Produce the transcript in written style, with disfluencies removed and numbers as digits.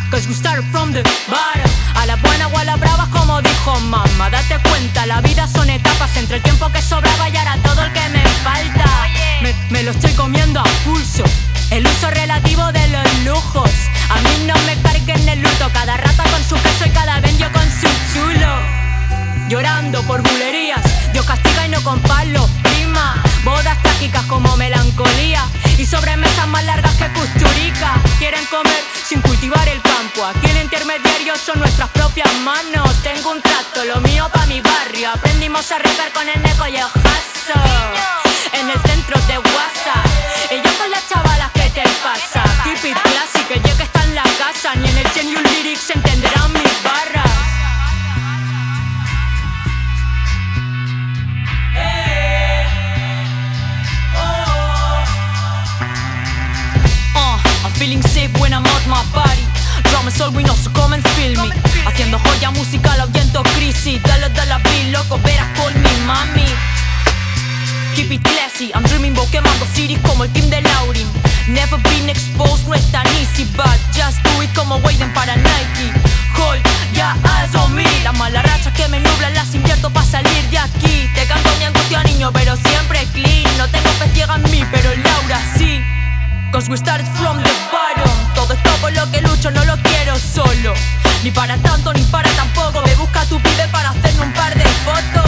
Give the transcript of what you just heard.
Cause we started from the bottom. A la buena o a la brava, como dijo mamá. Date cuenta, la vida son etapas. Entre el tiempo que sobraba y ahora todo el que me falta. Me lo estoy comiendo a pulso. El uso relativo de los lujos. A mí no me carguen el luto. Cada rata con su queso y cada bendio con su chulo. Llorando por bulerías, Dios castiga y no con palos, prima. Bodas trágicas como melancolía y sobremesas más largas que Kusturica. Quieren comer sin cultivar el campo. Aquí el intermediario son nuestras propias manos. Tengo un tracto, lo mío pa' mi barrio. Aprendimos a regar con el neco y el jaso en el centro de WhatsApp. Y yo con las chavalas, ¿qué te pasa? Keep it classic, el que está en la casa. Ni en el Genius Lyrics entenderán mis barras. Feeling safe when I'm out my body. Drum is all we know, so come and feel me. Haciendo joya musical, ahuyento crisis. Dale la beat, loco, verás con mi mami. Keep it classy, I'm dreaming about quemando cities como el team de Laurin. Never been exposed, no es tan easy, but just do it como Wayden para Nike. Hold, ya eyes on me. Las malas rachas que me nublan las invierto pa' salir de aquí. Te canto mi angustia, niño, pero siempre clean. No tengo fe ciega en mí, pero en Laura sí. Cause we started from the bottom. Todo esto por lo que lucho no lo quiero solo. Ni para tanto ni para tampoco. Me busca tu pibe para hacerme un par de fotos.